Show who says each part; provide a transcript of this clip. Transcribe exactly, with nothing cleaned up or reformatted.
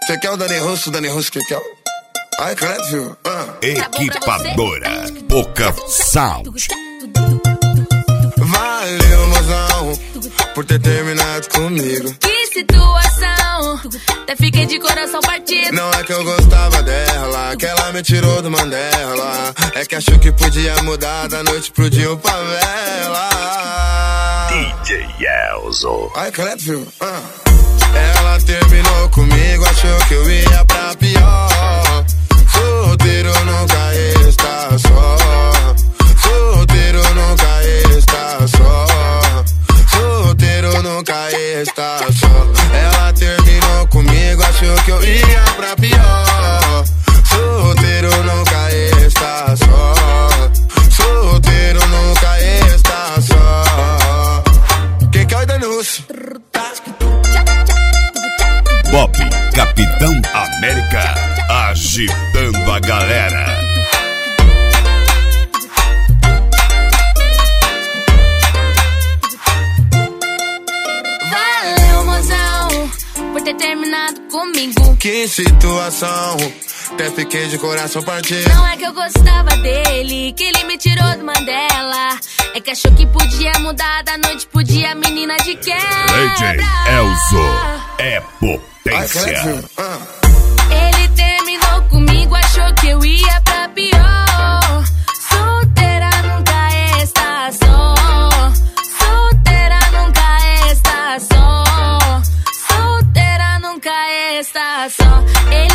Speaker 1: Você quer o Dani Russo, Dani Russo que quer? Ai, credo, viu? Ah.
Speaker 2: Equipadora Boca Sound.
Speaker 1: Valeu, mozão, por ter terminado comigo.
Speaker 3: Que situação, até fiquei de coração partido.
Speaker 1: Não é que eu gostava dela, que ela me tirou do Mandela. É que achou que podia mudar da noite pro dia o favela.
Speaker 2: D J Elzo.
Speaker 1: Ai, credo, viu? Ah. Ela terminou comigo, achou que eu ia pra pior. Solteiro nunca está só. Solteiro nunca está só. Solteiro nunca está só. Ela terminou comigo, achou que eu ia pra pior. Solteiro nunca está só. Solteiro nunca está só. Quem quer o Dani Russo?
Speaker 2: Bob, Capitão América, agitando a galera.
Speaker 3: Valeu, mozão, por ter terminado comigo.
Speaker 1: Que situação, até fiquei de coração partido.
Speaker 3: Não é que eu gostava dele, que ele me tirou do Mandela. É que achou que podia mudar da noite pro dia, menina de quebra.
Speaker 2: D J Elzo é potência.
Speaker 1: Ah.
Speaker 3: Ele terminou comigo, achou que eu ia pra pior. Solteira nunca está só. Solteira nunca está só. Solteira nunca está só. Ele